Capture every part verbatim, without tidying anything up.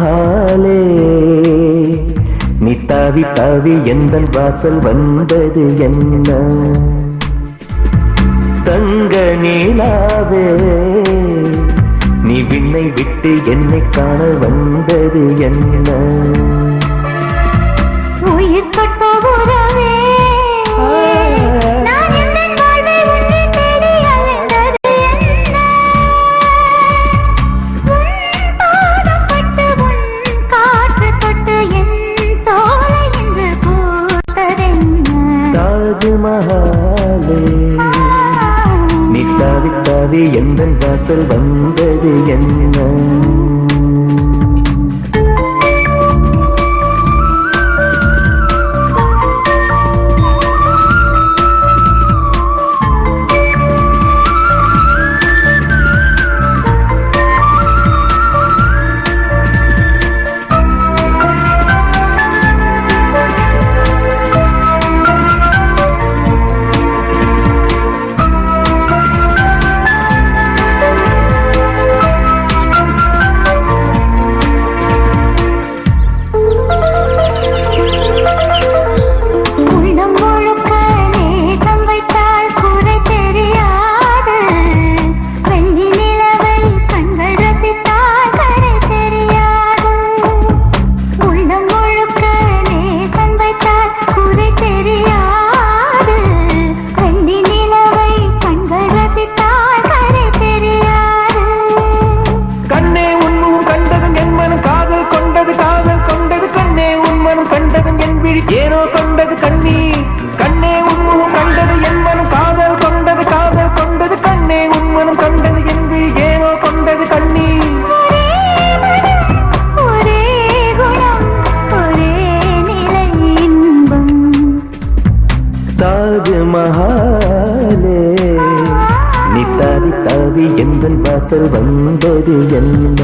தாஜ்மஹாலே நீ தாவி தாவி எந்தன் வாசல் வந்தது என்ன? தங்க நீலாவே நீ விண்ணை விட்டு என்னை காண வந்தது என்ன? உயிர் பட்ட உறவே தாஜ்மஹாலே நீ தாவி தாவி எந்தன் வாசல் வந்தது என்ன? ஏனோ கொண்டது கண்ணி கண்ணே உன்முகம் கண்டது என் மனம் காதல் கொண்டது காதல் கொண்டது கண்ணே உன்மனம் கண்டது என்று ஏனோ கொண்டது கண்ணி. ஒரே குணம் ஒரே நிலை இன்பம். தாஜ்மஹாலே நீ தாவி தாவி எந்தன் வாசல் வந்தது என்ன?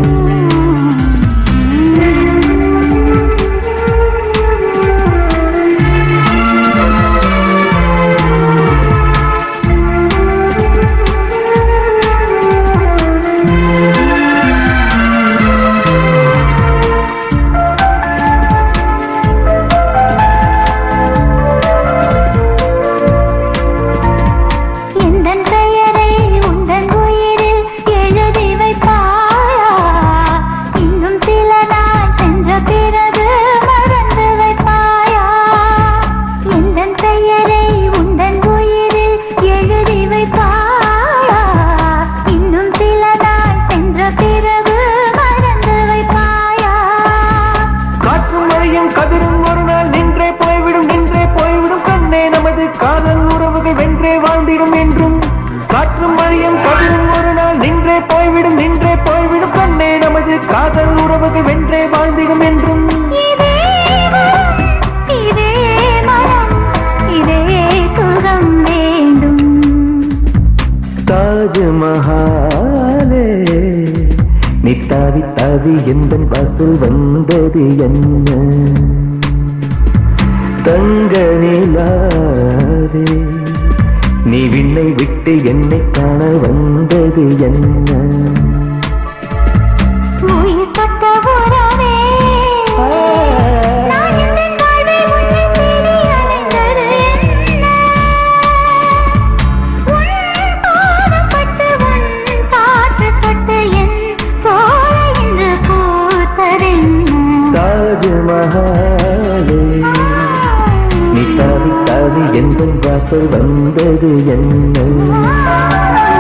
காதல் உறவுகள் வென்றே வாழ்ந்திடும் என்றும் காற்றும் மழையும் கதிரும் ஒரு நாள் நின்றே போய்விடும் நின்றே போய்விடும் கண்ணே நமது காதல் உறவுகள் வென்றே வாழ்ந்திடும் என்றும். தாஜ்மஹாலே நீ தாவி தாவி எந்தன் வாசல் வந்தது என்ன? தங்க நிலாவே நீ விண்ணை விட்டு என்னை காண வந்தது என்ன? உயிர் பட்ட உறவே தாஜ்மஹாலே நீ தாவி தாவி எந்தன் வாசல் வந்தது என்ன?